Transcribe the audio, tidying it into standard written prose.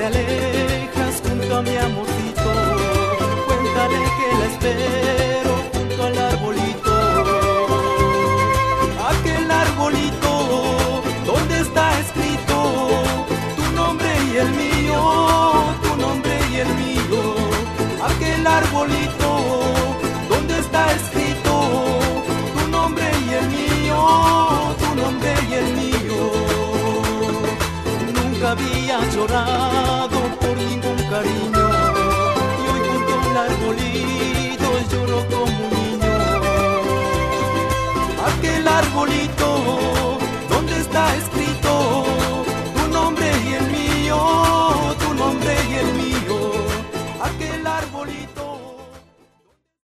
te alejas junto a mi amorcito, cuéntale que la espero junto al arbolito. Aquel arbolito donde está escrito tu nombre y el mío, tu nombre y el mío. Aquel arbolito donde está escrito tu nombre y el mío, tu nombre y el mío. Nunca había llorado por ningún cariño y hoy junto al arbolito lloro como un niño. Aquel arbolito